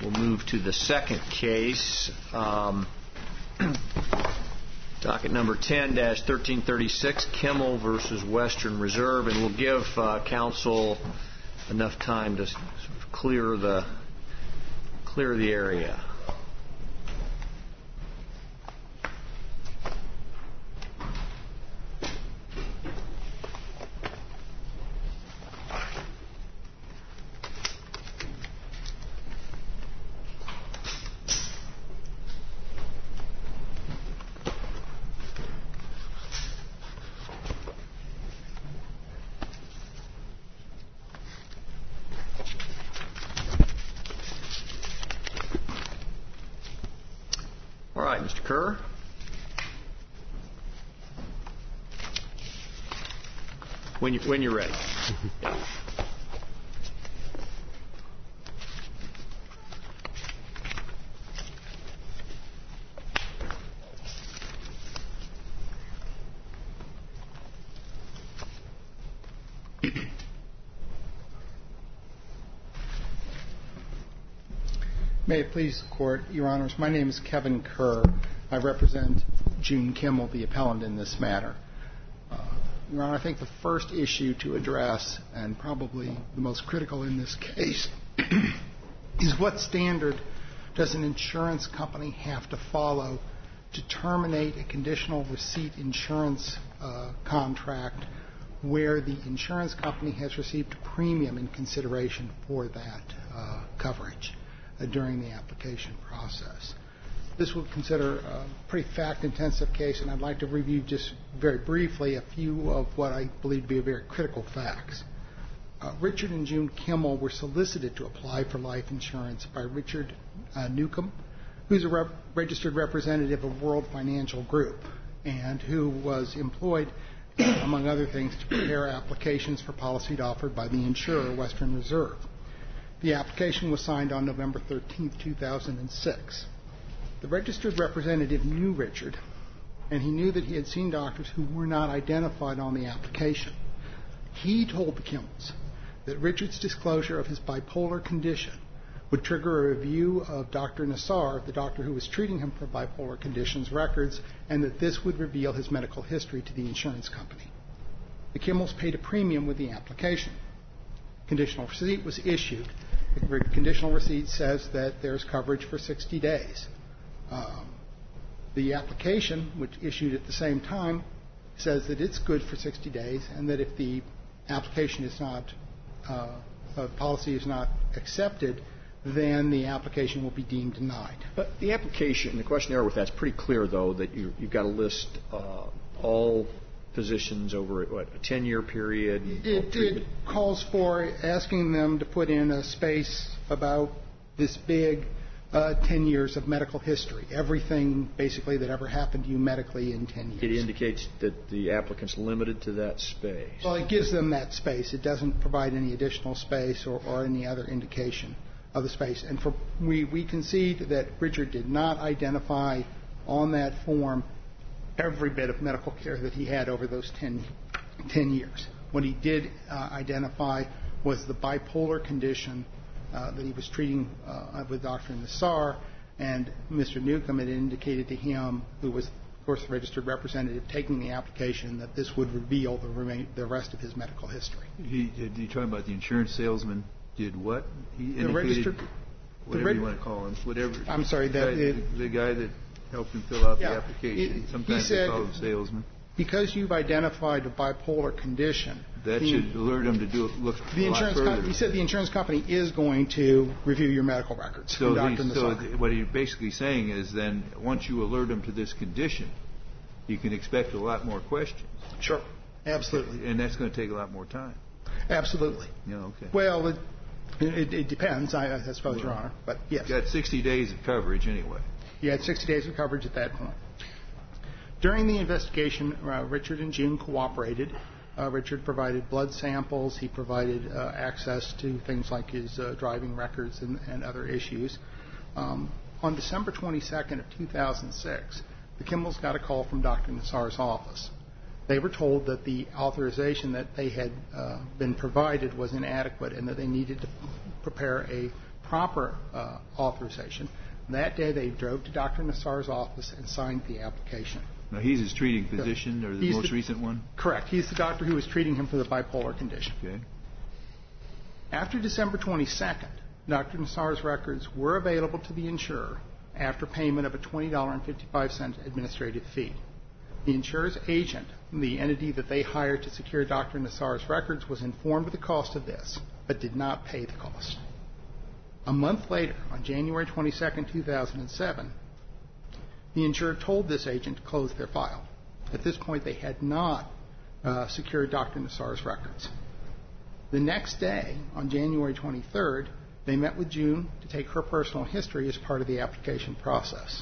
We'll move to the second case, docket number 10-1336, Kimmel versus Western Reserve, and we'll give counsel enough time to sort of clear the area. Mr. Kerr. When you're ready. Yeah. May it please the Court, Your Honors, my name is Kevin Kerr. I represent June Kimmel, the appellant in this matter. Your Honor, I think the first issue to address, and probably the most critical in this case, is what standard does an insurance company have to follow to terminate a conditional receipt insurance contract where the insurance company has received a premium in consideration for that coverage during the application process. This will consider a pretty fact-intensive case, and I'd like to review just very briefly a few of what I believe to be very critical facts. Richard and June Kimmel were solicited to apply for life insurance by Richard Newcomb, who's a registered representative of World Financial Group, and who was employed, among other things, to prepare applications for policies offered by the insurer, Western Reserve. The application was signed on November 13, 2006. The registered representative knew Richard, and he knew that he had seen doctors who were not identified on the application. He told the Kimmels that Richard's disclosure of his bipolar condition would trigger a review of Dr. Nassar, the doctor who was treating him for bipolar conditions, records, and that this would reveal his medical history to the insurance company. The Kimmels paid a premium with the application. Conditional receipt was issued. The conditional receipt says that there's coverage for 60 days. The application, which issued at the same time, says that it's good for 60 days, and that if the application is not, policy is not accepted, then the application will be deemed denied. But the application, the questionnaire with that's pretty clear, though, that you've got to list all physicians over a 10-year period. It calls for asking them to put in a space about this big, 10 years of medical history, everything basically that ever happened to you medically in 10 years. It indicates that the applicant's limited to that space. Well, it gives them that space. It doesn't provide any additional space or any other indication of the space. And we concede that Richard did not identify on that form every bit of medical care that he had over those 10 years. What he did identify was the bipolar condition that he was treating with Dr. Nassar, and Mr. Newcomb had indicated to him, who was, of course, the registered representative taking the application, that this would reveal the rest of his medical history. Did you talk about the insurance salesman did what? He indicated, whatever you want to call him, whatever. I'm sorry. The guy that helped him fill out the application. Sometimes they call him salesman. Because you've identified a bipolar condition, that should alert him to look a lot further. He said the insurance company is going to review your medical records. So what he's basically saying is then once you alert him to this condition, you can expect a lot more questions. Sure. Absolutely. And that's going to take a lot more time. Absolutely. Yeah, okay. Well, it depends, I suppose, Your Honor. But yes. You got 60 days of coverage anyway. You had 60 days of coverage at that point. During the investigation, Richard and June cooperated. Richard provided blood samples. He provided access to things like his driving records and other issues. On December 22nd of 2006, the Kimmels got a call from Dr. Nassar's office. They were told that the authorization that they had been provided was inadequate and that they needed to prepare a proper authorization. That day they drove to Dr. Nassar's office and signed the application. Now, he's his treating physician, or the most recent one? Correct. He's the doctor who was treating him for the bipolar condition. Okay. After December 22nd, Dr. Nassar's records were available to the insurer after payment of a $20.55 administrative fee. The insurer's agent, the entity that they hired to secure Dr. Nassar's records, was informed of the cost of this, but did not pay the cost. A month later, on January 22nd, 2007, the insurer told this agent to close their file. At this point, they had not secured Dr. Nassar's records. The next day, on January 23rd, they met with June to take her personal history as part of the application process.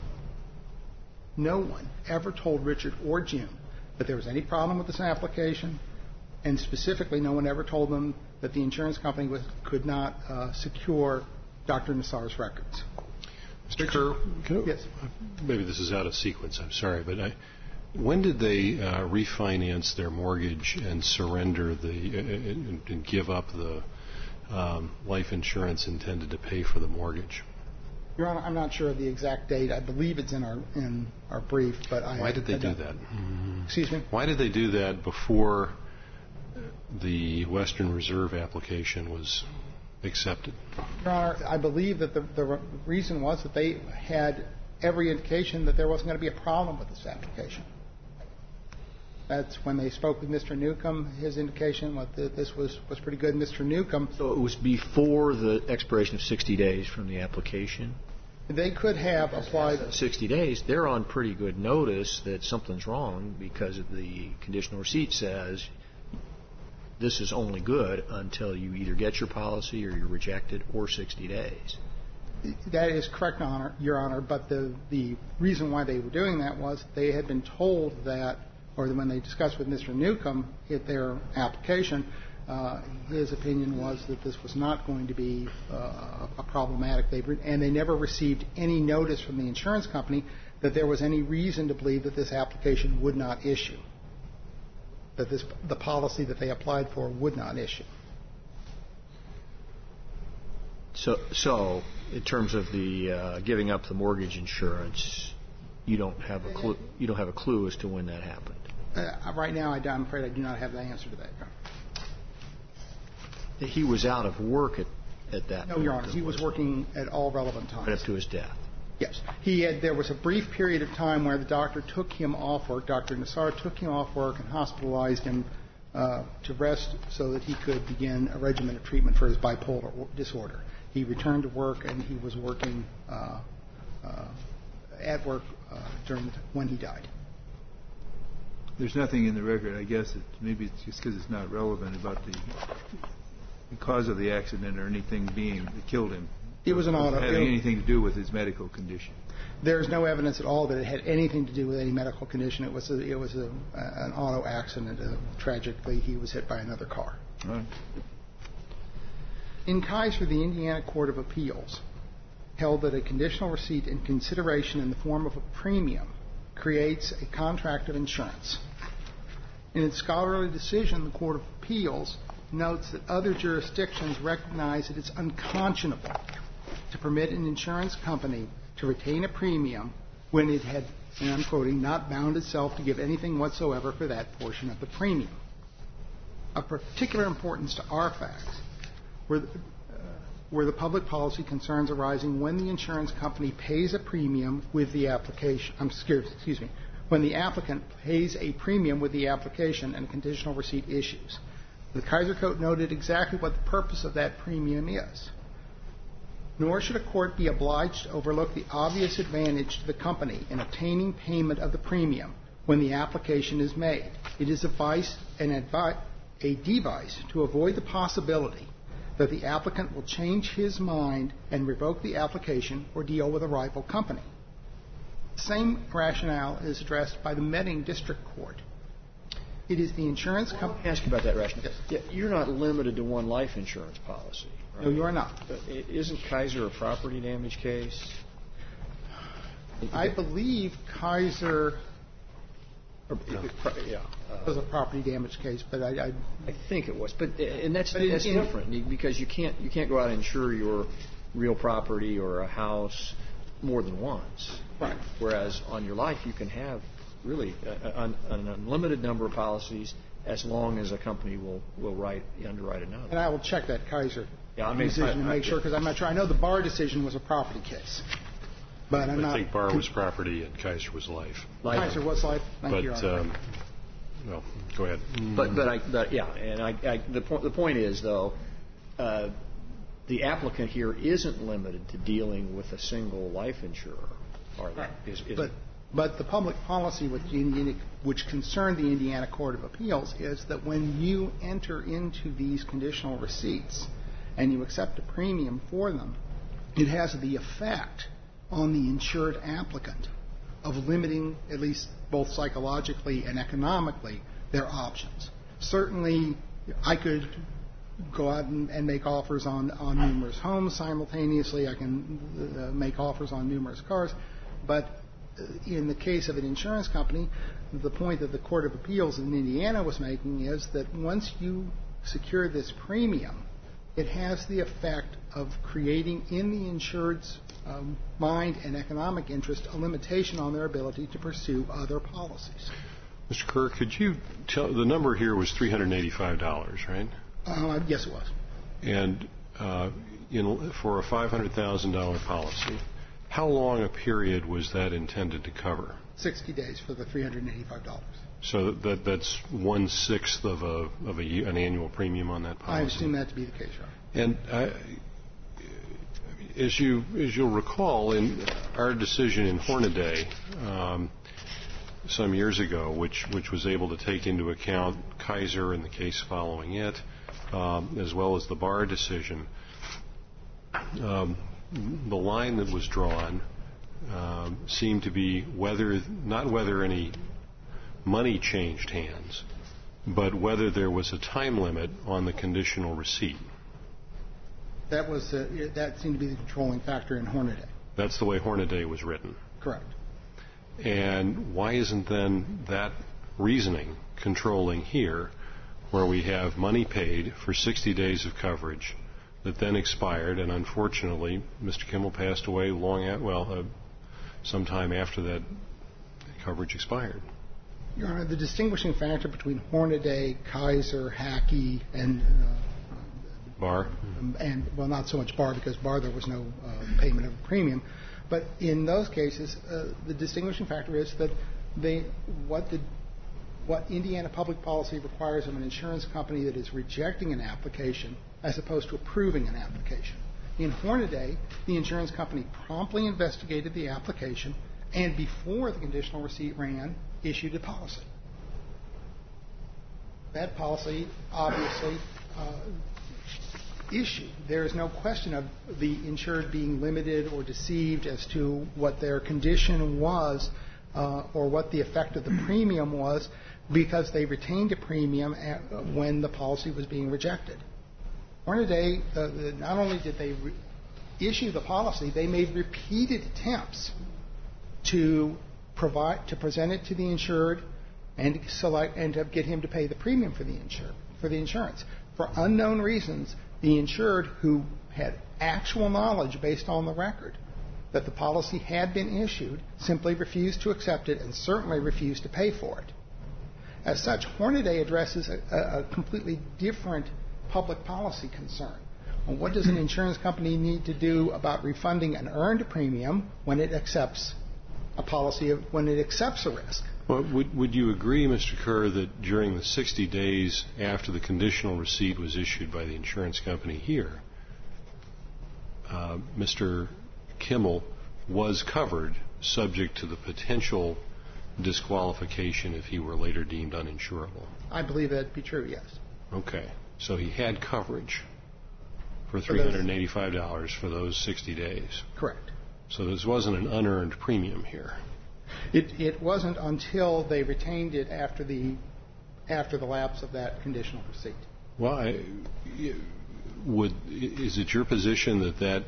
No one ever told Richard or June that there was any problem with this application, and specifically no one ever told them that the insurance company could not secure Dr. Nassar's records. Mr. Kerr, yes. Maybe this is out of sequence, I'm sorry, but when did they refinance their mortgage and surrender and give up the life insurance intended to pay for the mortgage? Your Honor, I'm not sure of the exact date. I believe it's in our brief, but Why did they do that? Excuse me? Why did they do that before the Western Reserve application was accepted? Your Honor, I believe that the reason was that they had every indication that there wasn't going to be a problem with this application. That's when they spoke with Mr. Newcomb. His indication was that this was pretty good. Mr. Newcomb. So it was before the expiration of 60 days from the application? They could have applied. 60 days, they're on pretty good notice that something's wrong because the conditional receipt says this is only good until you either get your policy or you're rejected or 60 days. That is correct, Your Honor, but the reason why they were doing that was they had been told that, or when they discussed with Mr. Newcomb at their application, his opinion was that this was not going to be a problematic. And they never received any notice from the insurance company that there was any reason to believe that this application would not issue, that the policy that they applied for would not issue. So in terms of the giving up the mortgage insurance, you don't have a clue. You don't have a clue as to when that happened. Right now, I'm afraid I do not have the answer to that. He was out of work at that point. No, Your Honor. He was working at all relevant times. Right up to his death. Yes. There was a brief period of time where the doctor took him off work. Dr. Nassar took him off work and hospitalized him to rest so that he could begin a regimen of treatment for his bipolar disorder. He returned to work, and he was working at work when he died. There's nothing in the record, I guess, maybe it's just because it's not relevant, about the cause of the accident or anything that killed him. It was an auto. Having anything to do with his medical condition. There's no evidence at all that it had anything to do with any medical condition. It was an auto accident. Tragically, he was hit by another car. All right. In Kaiser, the Indiana Court of Appeals held that a conditional receipt in consideration in the form of a premium creates a contract of insurance. In its scholarly decision, the Court of Appeals notes that other jurisdictions recognize that it's unconscionable to permit an insurance company to retain a premium when it had, and I'm quoting, not bound itself to give anything whatsoever for that portion of the premium. Of particular importance to our facts were the public policy concerns arising when the insurance company pays a premium with the application. When the applicant pays a premium with the application and a conditional receipt issues. The Kaiser Code noted exactly what the purpose of that premium is. Nor should a court be obliged to overlook the obvious advantage to the company in obtaining payment of the premium when the application is made. It is a device to avoid the possibility that the applicant will change his mind and revoke the application or deal with a rival company. The same rationale is addressed by the Medding District Court. It is the insurance company. Let me ask you about that rationale. Yes. You're not limited to one life insurance policy, right? No, you are not. Isn't Kaiser a property damage case? I believe Kaiser was a property damage case, but I think it was. But that's different because you can't go out and insure your real property or a house more than once. Right. Whereas on your life, you can have really an unlimited number of policies as long as a company will underwrite another. And I will check that Kaiser decision to make sure, because I'm not sure. I know the Barr decision was a property case. But I think Barr was property and Kaiser was life. Kaiser was life. Thank you, Your Honor. Well, go ahead. The point is, though, the applicant here isn't limited to dealing with a single life insurer. But the public policy which concerned the Indiana Court of Appeals is that when you enter into these conditional receipts and you accept a premium for them, it has the effect on the insured applicant of limiting, at least both psychologically and economically, their options. Certainly, I could go out and make offers on numerous homes simultaneously. I can make offers on numerous cars. But in the case of an insurance company, the point that the Court of Appeals in Indiana was making is that once you secure this premium, it has the effect of creating in the insured's mind and economic interest a limitation on their ability to pursue other policies. Mr. Kerr, could you tell, the number here was $385, right? Yes, it was. And for a $500,000 policy, how long a period was that intended to cover? 60 days for the $385. So that's 1/6 of an annual premium on that policy? I assume that to be the case, Your Honor. And as you'll recall, in our decision in Hornaday some years ago, which was able to take into account Kaiser and the case following it, as well as the Barr decision, the line that was drawn seemed to be not whether any money changed hands, but whether there was a time limit on the conditional receipt. That seemed to be the controlling factor in Hornaday. That's the way Hornaday was written. Correct. And why isn't then that reasoning controlling here, where we have money paid for 60 days of coverage that then expired, and unfortunately, Mr. Kimmel passed away sometime after that coverage expired? Your Honor, the distinguishing factor between Hornaday, Kaiser, Hackey, and Barr, and not so much Barr, because Barr there was no payment of a premium, but in those cases, the distinguishing factor is that what Indiana public policy requires of an insurance company that is rejecting an application as opposed to approving an application. In Hornaday, the insurance company promptly investigated the application and, before the conditional receipt ran, issued a policy. That policy obviously issued. There is no question of the insured being limited or deceived as to what their condition was or what the effect of the premium was, because they retained a premium when the policy was being rejected. Hornaday, not only did they issue the policy, they made repeated attempts to present it to the insured and to get him to pay the premium for the insurance. For unknown reasons, the insured, who had actual knowledge based on the record that the policy had been issued, simply refused to accept it and certainly refused to pay for it. As such, Hornaday addresses a completely different public policy concern. Well, what does an insurance company need to do about refunding an earned premium when it accepts when it accepts a risk? Well, would you agree, Mr. Kerr, that during the 60 days after the conditional receipt was issued by the insurance company here, Mr. Kimmel was covered subject to the potential disqualification if he were later deemed uninsurable? I believe that to be true, yes. Okay. So he had coverage for $385 for those 60 days. Correct. So this wasn't an unearned premium here. It wasn't until they retained it after the lapse of that conditional receipt. Well, is it your position that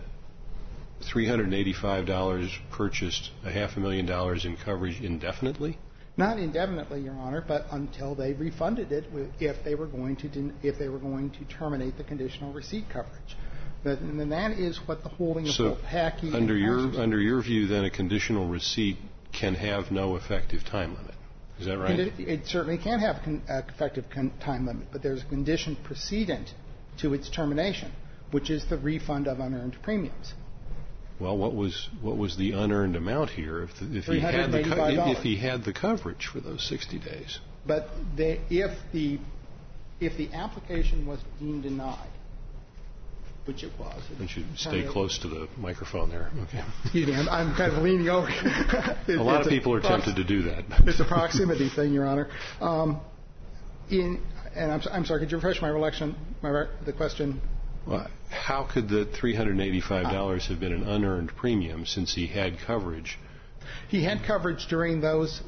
$385 purchased $500,000 in coverage indefinitely? Not indefinitely, Your Honor, but until they refunded it if they were going to terminate the conditional receipt coverage. And that is what the holding of both Hackey under and under your view, then a conditional receipt can have no effective time limit. Is that right? It certainly can have an effective time limit, but there's a condition precedent to its termination, which is the refund of unearned premiums. Well, what was the unearned amount here if he had the coverage for those 60 days? But if the application was deemed denied, which it was. You should stay close to the microphone there. Okay. Excuse me, I'm kind of leaning over. A lot of people are tempted to do that. It's a proximity thing, Your Honor. I'm sorry, could you refresh my recollection, the question? Well, how could the $385 have been an unearned premium since he had coverage? He had coverage during those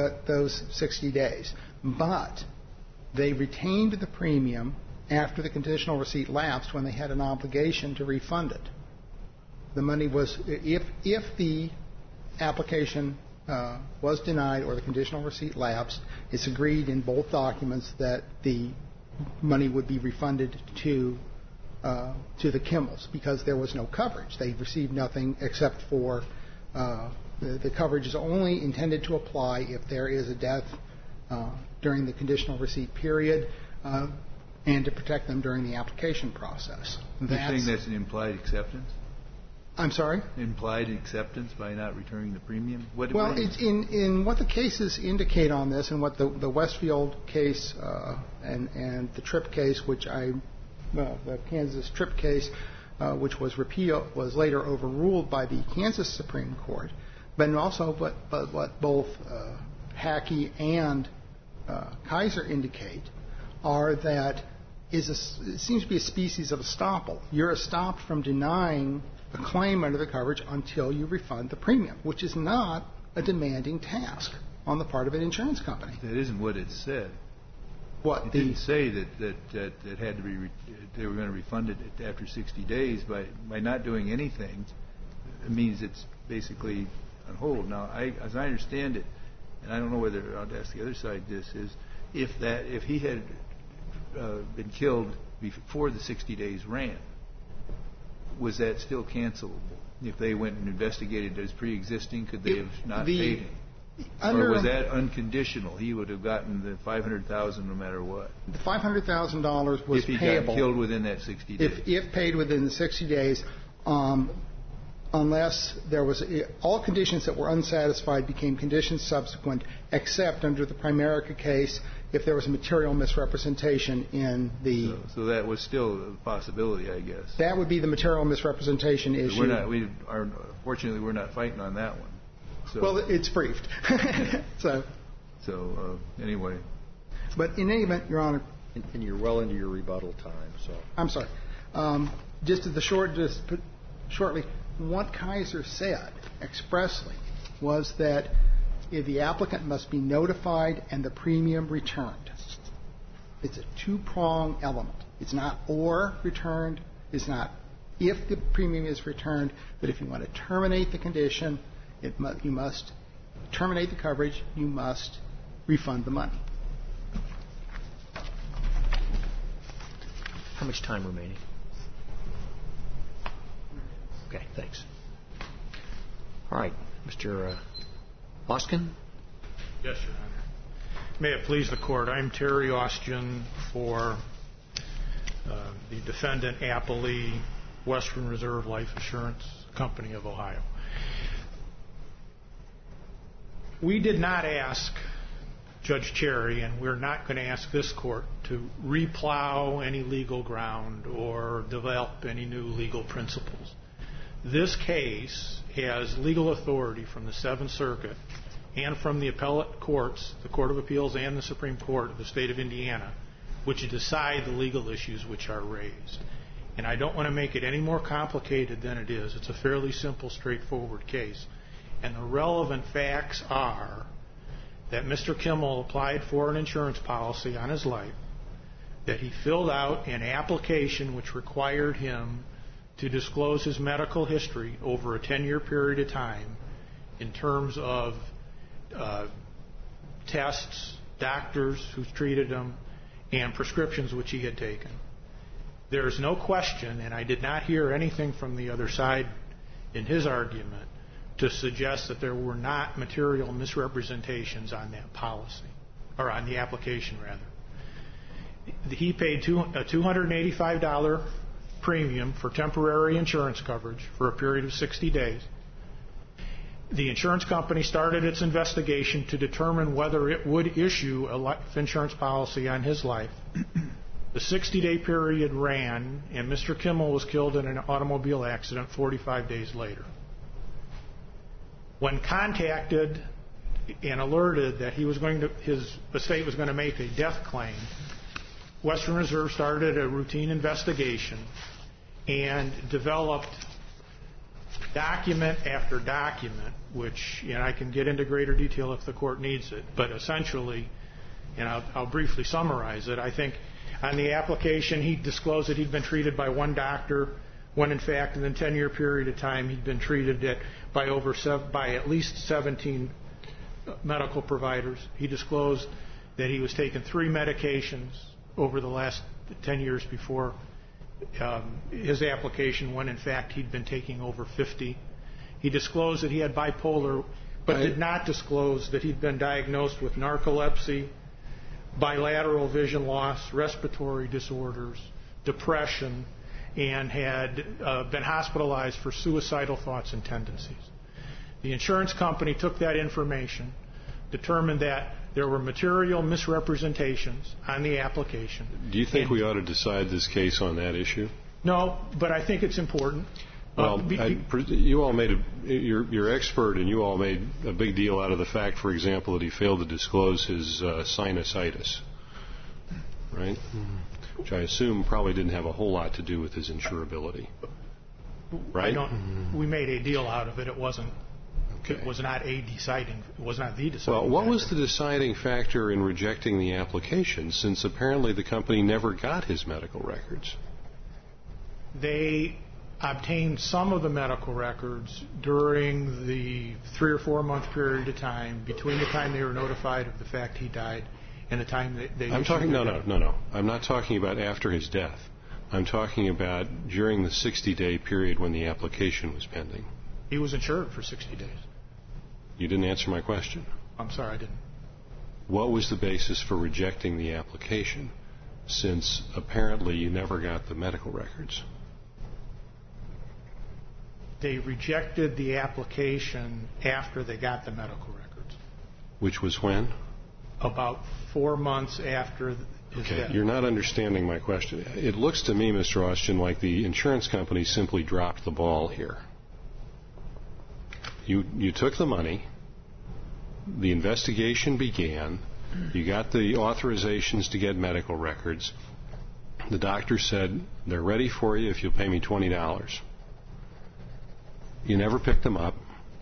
60 days, but they retained the premium after the conditional receipt lapsed when they had an obligation to refund it. The money was, if the application was denied or the conditional receipt lapsed, it's agreed in both documents that the money would be refunded to the Kimmels because there was no coverage. They received nothing except for the coverage is only intended to apply if there is a death during the conditional receipt period and to protect them during the application process. You're saying that's an implied acceptance? I'm sorry? Implied acceptance by not returning the premium? It's in what the cases indicate on this and what the Westfield case and the Tripp case, the Kansas Tripp case, which was later overruled by the Kansas Supreme Court, but also what both Hackey and Kaiser indicate are that it seems to be a species of estoppel. You're estopped from denying a claim under the coverage until you refund the premium, which is not a demanding task on the part of an insurance company. That isn't what it said. It didn't say that had to be they were going to refund it after 60 days by not doing anything. It means it's basically on hold. Now, as I understand it, and I don't know whether I'll ask the other side this is if he had been killed before the 60 days ran, was that still cancelable? If they went and investigated as pre-existing, could they have not paid him? Or was that unconditional? He would have gotten the $500,000 no matter what. The $500,000 was if he payable got killed within that 60 days. If paid within the 60 days, unless there was all conditions that were unsatisfied became conditions subsequent, except under the Primerica case if there was a material misrepresentation in the. So that was still a possibility, I guess. That would be the material misrepresentation issue. Fortunately, we're not fighting on that one. So, well, it's briefed. Anyway. But in any event, Your Honor. And you're well into your rebuttal time, so. I'm sorry. Shortly, what Kaiser said expressly was that the applicant must be notified and the premium returned. It's a two-prong element. It's not or returned. It's not if the premium is returned, but if you want to terminate the condition, you must terminate the coverage, you must refund the money. How much time remaining? Okay, thanks. All right, Mr. Oskin? Yes, Your Honor. May it please the Court, I'm Terry Ostian for the defendant Appley Western Reserve Life Assurance Company of Ohio. We did not ask Judge Cherry, and we're not going to ask this Court to replow any legal ground or develop any new legal principles. This case has legal authority from the Seventh Circuit and from the appellate courts, the Court of Appeals and the Supreme Court of the State of Indiana, which decide the legal issues which are raised. And I don't want to make it any more complicated than it is. It's a fairly simple, straightforward case. And the relevant facts are that Mr. Kimmel applied for an insurance policy on his life, that he filled out an application which required him to disclose his medical history over a 10-year period of time in terms of tests, doctors who treated him, and prescriptions which he had taken. there's no question, and I did not hear anything from the other side in his argument to suggest that there were not material misrepresentations on that policy, or on the application, rather. He paid a $285 premium for temporary insurance coverage for a period of 60 days. The insurance company started its investigation to determine whether it would issue a life insurance policy on his life. The 60-day period ran, and Mr. Kimmel was killed in an automobile accident 45 days later. When contacted and alerted that his estate was going to make a death claim, Western Reserve started a routine investigation and developed document after document, which, I can get into greater detail if the court needs it, but essentially, and I'll briefly summarize it, I think on the application he disclosed that he'd been treated by one doctor, when in fact in a 10-year period of time he'd been treated by at least 17 medical providers. He disclosed that he was taking 3 medications over the last 10 years before his application, when in fact he'd been taking over 50. He disclosed that he had bipolar, but did not disclose that he'd been diagnosed with narcolepsy, bilateral vision loss, respiratory disorders, depression, and had been hospitalized for suicidal thoughts and tendencies. The insurance company took that information, determined that there were material misrepresentations on the application. Do you think we ought to decide this case on that issue? No, but I think it's important. Well, you all made you're expert, and you all made a big deal out of the fact, for example, that he failed to disclose his sinusitis, right? Which I assume probably didn't have a whole lot to do with his insurability, right? We made a deal out of it. It wasn't. Okay. It was not the deciding Well, what factor. was the deciding factor in rejecting the application, since apparently the company never got his medical records? They obtained some of the medical records during the 3 or 4 month period of time between the time they were notified of the fact he died and the time they I'm talking no. I'm not talking about after his death. I'm talking about during the 60-day period when the application was pending. He was insured for 60 days. You didn't answer my question. I'm sorry, I didn't. What was the basis for rejecting the application, since apparently you never got the medical records? They rejected the application after they got the medical records. Which was when? About 4 months after his death. You're not understanding my question. It looks to me, Mr. Austin, like the insurance company simply dropped the ball here. You took the money, the investigation began, you got the authorizations to get medical records. The doctor said, they're ready for you if you'll pay me $20. You never picked them up,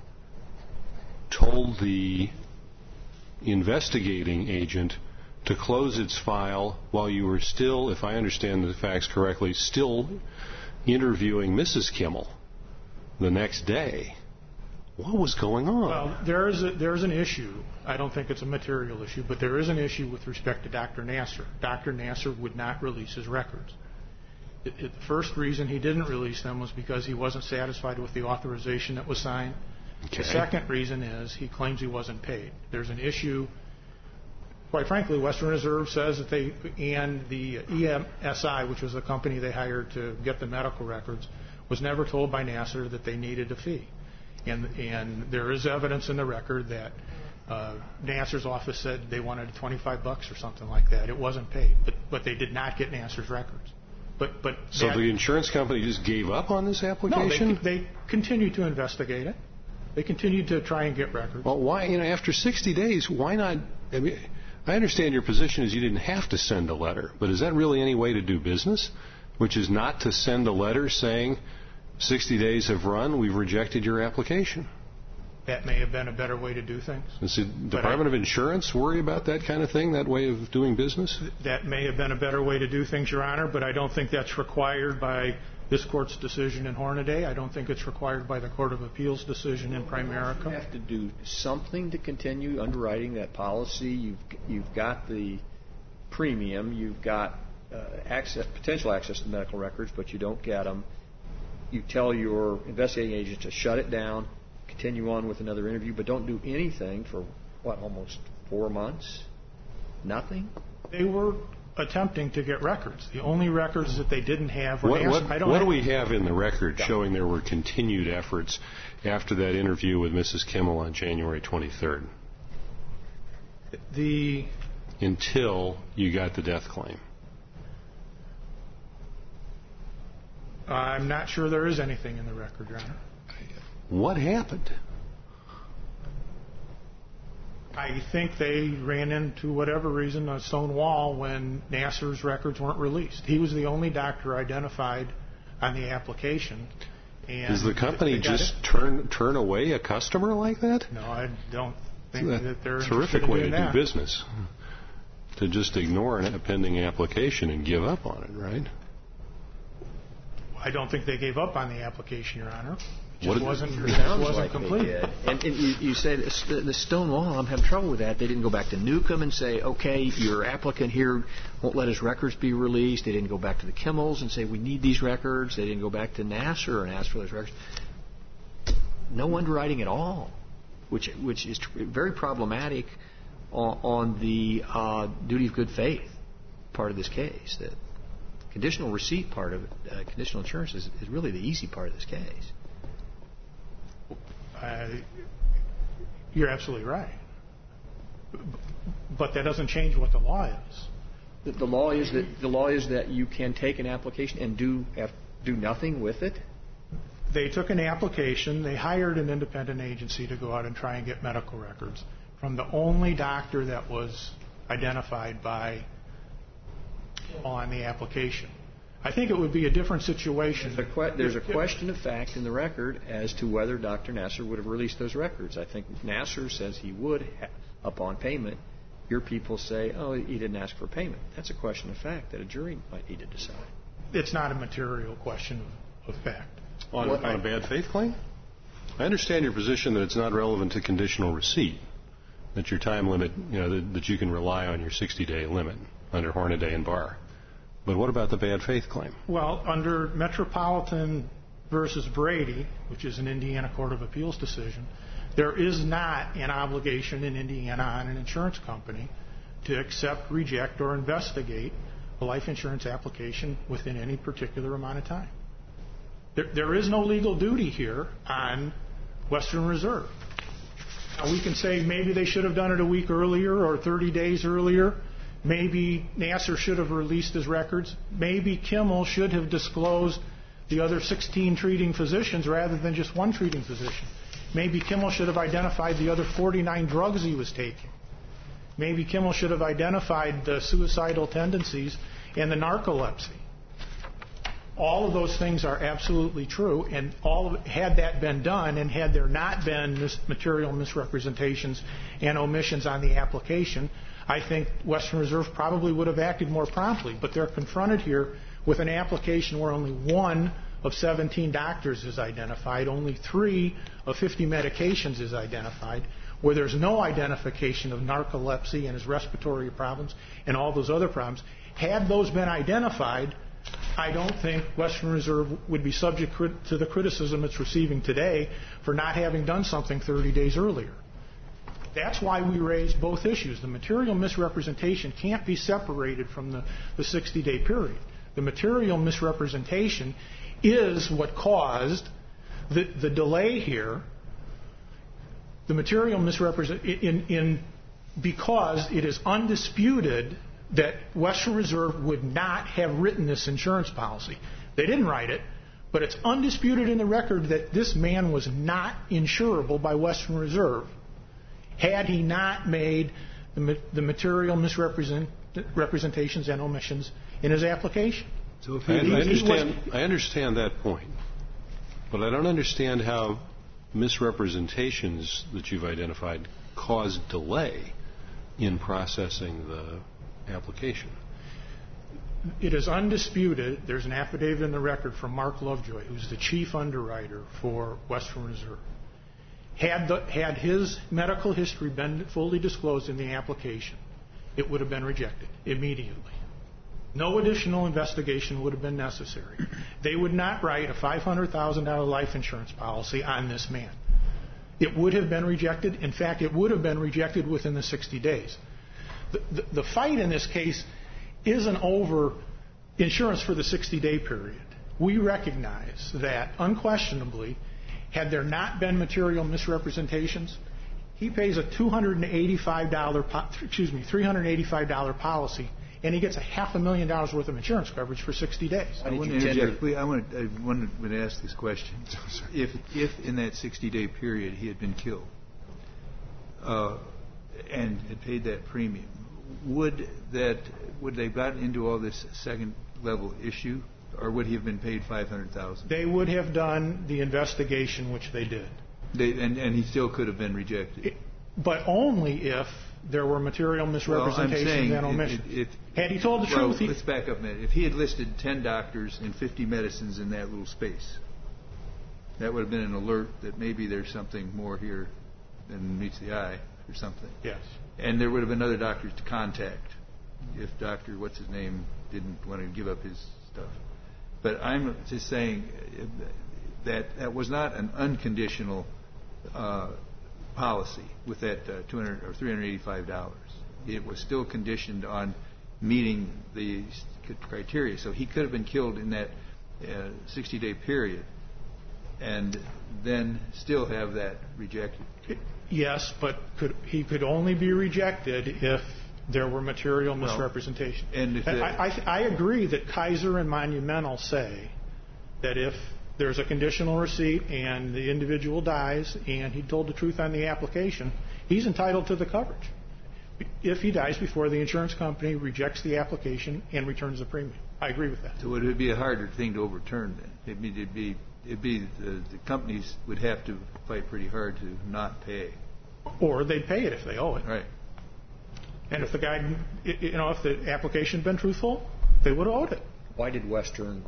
told the investigating agent to close its file while you were still, if I understand the facts correctly, still interviewing Mrs. Kimmel the next day. What was going on? Well, there's an issue. I don't think it's a material issue, but there is an issue with respect to Dr. Nasser. Dr. Nasser would not release his records. The first reason he didn't release them was because he wasn't satisfied with the authorization that was signed. Okay. The second reason is he claims he wasn't paid. There's an issue. Quite frankly, Western Reserve says that and the EMSI, which was the company they hired to get the medical records, was never told by Nasser that they needed a fee. And there is evidence in the record that Nasser's office said they wanted $25 or something like that. It wasn't paid, but they did not get Nasser's records. So the insurance company just gave up on this application? No, they continued to investigate it. They continued to try and get records. Well, why? After 60 days, why not? I understand your position is you didn't have to send a letter, but is that really any way to do business, which is not to send a letter saying 60 days have run, we've rejected your application? That may have been a better way to do things. Does the Department of Insurance worry about that kind of thing, that way of doing business? That may have been a better way to do things, Your Honor, but I don't think that's required by this Court's decision in Hornaday. I don't think it's required by the Court of Appeals decision in Primerica. You have to do something to continue underwriting that policy. You've got the premium. You've got potential access to medical records, but you don't get them. You tell your investigating agent to shut it down, continue on with another interview, but don't do anything for, almost 4 months? Nothing? They were attempting to get records. The only records that they didn't have were What do we have in the record showing there were continued efforts after that interview with Mrs. Kimmel on January 23rd? Until you got the death claim. I'm not sure there is anything in the record, Your Honor. What happened? I think they ran into, whatever reason, a stone wall when Nassar's records weren't released. He was the only doctor identified on the application. And does the company just turn away a customer like that? No, I don't think that they're interested in that. Terrific way to do business. To just ignore a pending application and give up on it, right? I don't think they gave up on the application, Your Honor. It wasn't complete. They did. And you say the stone wall, I'm having trouble with that. They didn't go back to Newcomb and say, okay, your applicant here won't let his records be released. They didn't go back to the Kimmels and say, we need these records. They didn't go back to Nassar and ask for those records. No underwriting at all, which is very problematic on the duty of good faith part of this case. The conditional receipt part of it, conditional insurance, is really the easy part of this case. You're absolutely right. But that doesn't change what the law is. The law is that you can take an application and do nothing with it? They took an application. They hired an independent agency to go out and try and get medical records from the only doctor that was identified by on the application. I think it would be a different situation. There's a question of fact in the record as to whether Dr. Nassar would have released those records. I think Nassar says he would upon payment. Your people say, oh, he didn't ask for payment. That's a question of fact that a jury might need to decide. It's not a material question of fact. On a bad faith claim? I understand your position that it's not relevant to conditional receipt, that your time limit, that you can rely on your 60-day limit under Hornaday and Barr. But what about the bad faith claim? Well, under Metropolitan versus Brady, which is an Indiana Court of Appeals decision, there is not an obligation in Indiana on an insurance company to accept, reject, or investigate a life insurance application within any particular amount of time. There is no legal duty here on Western Reserve. Now, we can say maybe they should have done it a week earlier or 30 days earlier. Maybe Nassar should have released his records. Maybe Kimmel should have disclosed the other 16 treating physicians rather than just one treating physician. Maybe Kimmel should have identified the other 49 drugs he was taking. Maybe Kimmel should have identified the suicidal tendencies and the narcolepsy. All of those things are absolutely true, and had that been done and had there not been material misrepresentations and omissions on the application, I think Western Reserve probably would have acted more promptly. But they're confronted here with an application where only one of 17 doctors is identified, only 3 of 50 medications is identified, where there's no identification of narcolepsy and his respiratory problems and all those other problems. Had those been identified, I don't think Western Reserve would be subject to the criticism it's receiving today for not having done something 30 days earlier. That's why we raised both issues. The material misrepresentation can't be separated from the 60-day period. The material misrepresentation is what caused the delay here. The material misrepresentation, because it is undisputed that Western Reserve would not have written this insurance policy. They didn't write it, but it's undisputed in the record that this man was not insurable by Western Reserve had he not made the material misrepresentations and omissions in his application. So I understand that point, but I don't understand how misrepresentations that you've identified caused delay in processing the application. It is undisputed. There's an affidavit in the record from Mark Lovejoy, who's the chief underwriter for Western Reserve. Had his medical history been fully disclosed in the application, it would have been rejected immediately. No additional investigation would have been necessary. They would not write a $500,000 life insurance policy on this man. It would have been rejected. In fact, it would have been rejected within the 60 days. The fight in this case isn't over insurance for the 60-day period. We recognize that unquestionably, had there not been material misrepresentations, he pays a $385 policy, and he gets $500,000 worth of insurance coverage for 60 days. I want to ask this question. If in that 60-day period he had been killed and had paid that premium, would they have gotten into all this second-level issue, or would he have been paid $500,000? They would have done the investigation, which they did. And he still could have been rejected. But only if there were material misrepresentations and omissions. Had he told the truth... Let's back up a minute. If he had listed 10 doctors and 50 medicines in that little space, that would have been an alert that maybe there's something more here than meets the eye or something. Yes. And there would have been other doctors to contact if Dr. What's-his-name didn't want to give up his stuff. But I'm just saying that was not an unconditional policy with that $200 or $385. It was still conditioned on meeting the criteria. So he could have been killed in that 60-day period and then still have that rejected. Yes, but he could only be rejected if there were material misrepresentation. I agree that Kaiser and Monumental say that if there's a conditional receipt and the individual dies and he told the truth on the application, he's entitled to the coverage if he dies before the insurance company rejects the application and returns the premium. I agree with that. So it would be a harder thing to overturn then. It'd be the companies would have to fight pretty hard to not pay. Or they'd pay it if they owe it. Right. And if the guy, if the application had been truthful, they would have owed it. Why did Western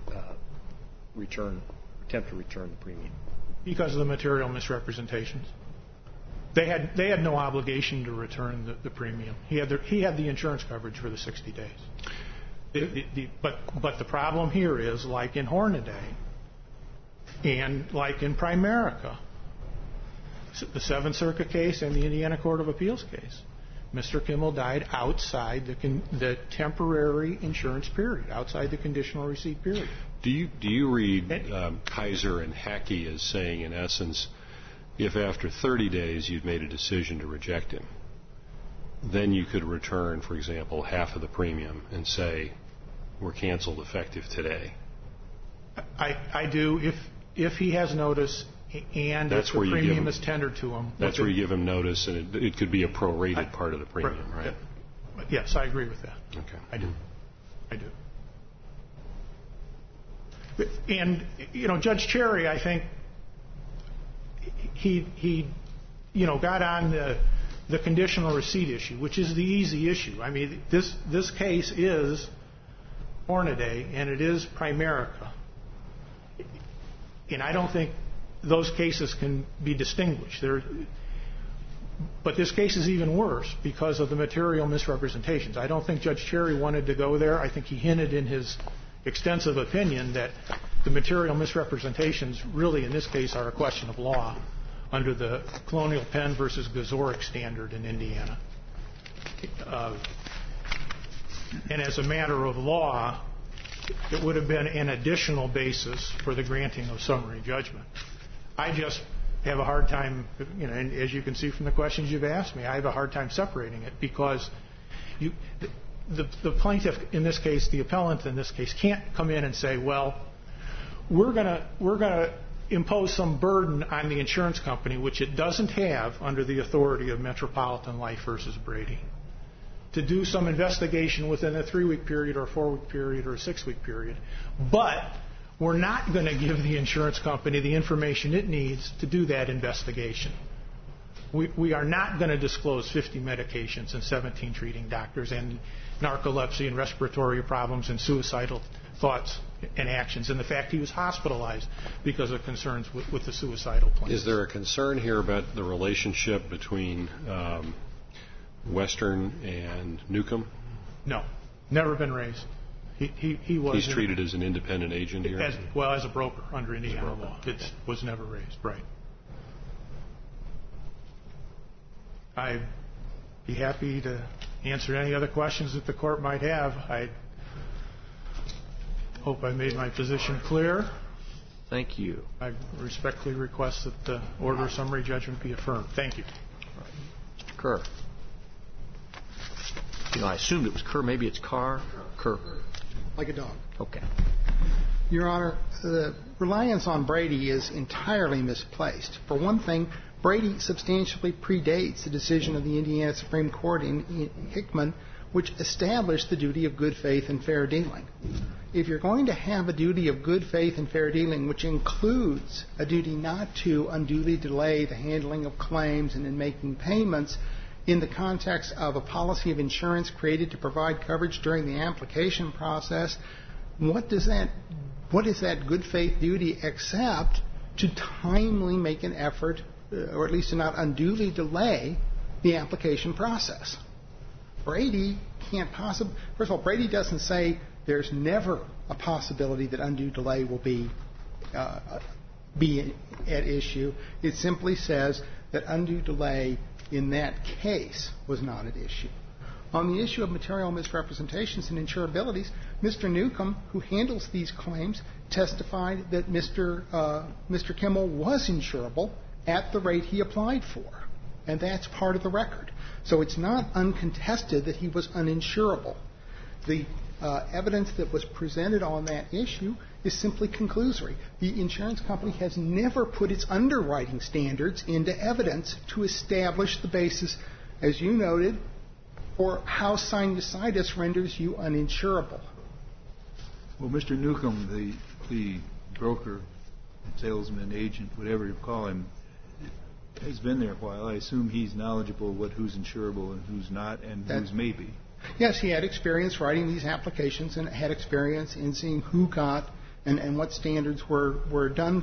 attempt to return the premium? Because of the material misrepresentations. They had no obligation to return the premium. He had the insurance coverage for the 60 days. But the problem here is, like in Hornaday and like in Primerica, the Seventh Circuit case and the Indiana Court of Appeals case, Mr. Kimmel died outside the temporary insurance period, outside the conditional receipt period. Do you read Kaiser and Hackey as saying, in essence, if after 30 days you'd made a decision to reject him, then you could return, for example, half of the premium and say, we're canceled effective today? I do. If he has notice and if the premium is tendered to him. That's where you give him notice, and it could be a prorated part of the premium, right? Yes, I agree with that. Okay. I do. And, Judge Cherry, I think he got on the conditional receipt issue, which is the easy issue. I mean, this case is Hornaday, and it is Primerica. And I don't think those cases can be distinguished. But this case is even worse because of the material misrepresentations. I don't think Judge Cherry wanted to go there. I think he hinted in his extensive opinion that the material misrepresentations really in this case are a question of law under the Colonial Penn versus Gazorek standard in Indiana. And as a matter of law, it would have been an additional basis for the granting of summary judgment. I just have a hard time, and as you can see from the questions you've asked me, I have a hard time separating it because the plaintiff in this case, the appellant in this case, can't come in and say, well, we're going to impose some burden on the insurance company, which it doesn't have under the authority of Metropolitan Life versus Brady, to do some investigation within a 3-week period or a 4-week period or a 6-week period. But we're not going to give the insurance company the information it needs to do that investigation. We are not going to disclose 50 medications and 17 treating doctors and narcolepsy and respiratory problems and suicidal thoughts and actions and the fact he was hospitalized because of concerns with the suicidal plan. Is there a concern here about the relationship between Western and Newcomb? No, never been raised. He was. He's treated as an independent agent here? As a broker under Indiana law. It was never raised, right. I'd be happy to answer any other questions that the court might have. I hope I made my position clear. Thank you. I respectfully request that the order of summary judgment be affirmed. Thank you. Mr. Kerr. I assumed it was Kerr. Maybe it's Carr. Kerr. Like a dog. Okay. Your Honor, the reliance on Brady is entirely misplaced. For one thing, Brady substantially predates the decision of the Indiana Supreme Court in Hickman, which established the duty of good faith and fair dealing. If you're going to have a duty of good faith and fair dealing, which includes a duty not to unduly delay the handling of claims and in making payments in the context of a policy of insurance created to provide coverage during the application process, what is that good faith duty except to timely make an effort, or at least to not unduly delay the application process? Brady can't possibly. First of all, Brady doesn't say there's never a possibility that undue delay will be at issue. It simply says that undue delay in that case was not at issue. On the issue of material misrepresentations and insurabilities, Mr. Newcomb, who handles these claims, testified that Mr. Kimmel was insurable at the rate he applied for, and that's part of the record. So it's not uncontested that he was uninsurable. The evidence that was presented on that issue is simply conclusory. The insurance company has never put its underwriting standards into evidence to establish the basis, as you noted, for how sinusitis renders you uninsurable. Well, Mr. Newcomb, the broker, salesman, agent, whatever you call him, has been there a while. I assume he's knowledgeable of who's insurable and who's not and who's maybe. Yes, he had experience writing these applications and had experience in seeing who got and what standards were done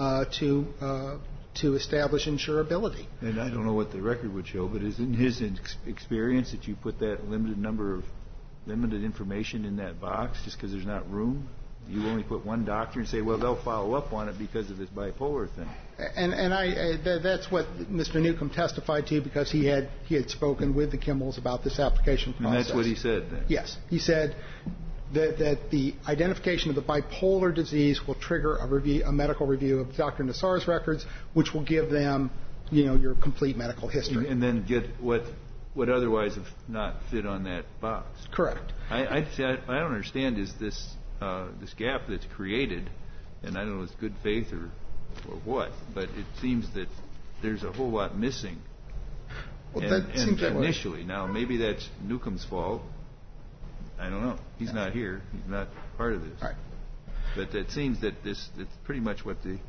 to establish insurability. And I don't know what the record would show, but is in his experience that you put that limited information in that box just because there's not room? You only put one doctor and say, well, they'll follow up on it because of this bipolar thing. And that's what Mr. Newcomb testified to, because he had spoken with the Kimmels about this application process. And that's what he said then? Yes. He said that the identification of the bipolar disease will trigger a medical review of Dr. Nassar's records, which will give them, your complete medical history. And then get what otherwise have not fit on that box. Correct. I don't understand is this gap that's created, and I don't know if it's good faith or what, but it seems that there's a whole lot missing. Well, that seems that way. Initially. Now, maybe that's Newcomb's fault. I don't know. He's not here. He's not part of this. Right. But it seems that it's pretty much what the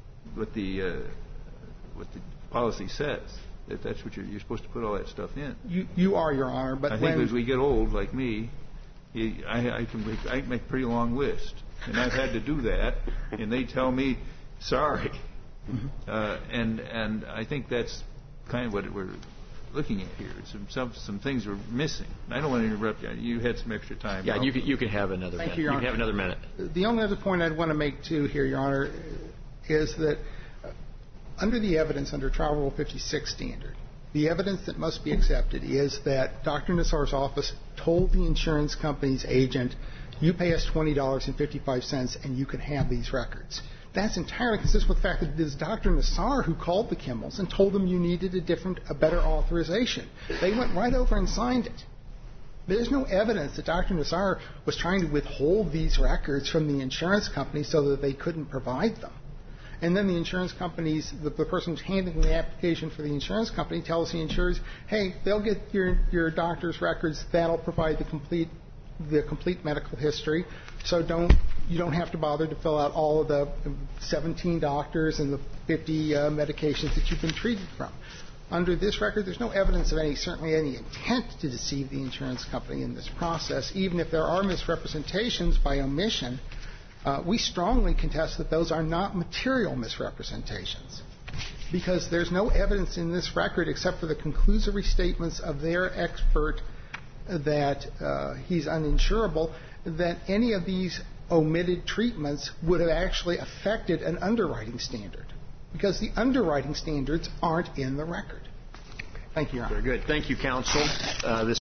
policy says. That's what you're supposed to put all that stuff in. You are, Your Honor. But I think as we get old, like me, I can make a pretty long list, and I've had to do that, and they tell me, sorry. Mm-hmm. And I think that's kind of what we're looking at here. Some things are missing. I don't want to interrupt you. You had some extra time. Yeah, you can have another minute. Thank you, Your Honor. You can have another minute. The only other point I'd want to make, too, here, Your Honor, is that under the evidence under Trial Rule 56 standard, the evidence that must be accepted is that Dr. Nassar's office told the insurance company's agent, you pay us $20.55 and you can have these records. That's entirely consistent with the fact that it is Dr. Nassar who called the Kimmels and told them you needed a better authorization. They went right over and signed it. There's no evidence that Dr. Nassar was trying to withhold these records from the insurance company so that they couldn't provide them. And then the insurance companies, the person who's handling the application for the insurance company tells the insurers, hey, they'll get your doctor's records. That'll provide the complete medical history. So you don't have to bother to fill out all of the 17 doctors and the 50 medications that you've been treated from. Under this record, there's no evidence of certainly any intent to deceive the insurance company in this process. Even if there are misrepresentations by omission, we strongly contest that those are not material misrepresentations, because there's no evidence in this record except for the conclusory statements of their expert that he's uninsurable, then any of these omitted treatments would have actually affected an underwriting standard, because the underwriting standards aren't in the record. Thank you, Your Honor. Very good. Thank you, counsel. This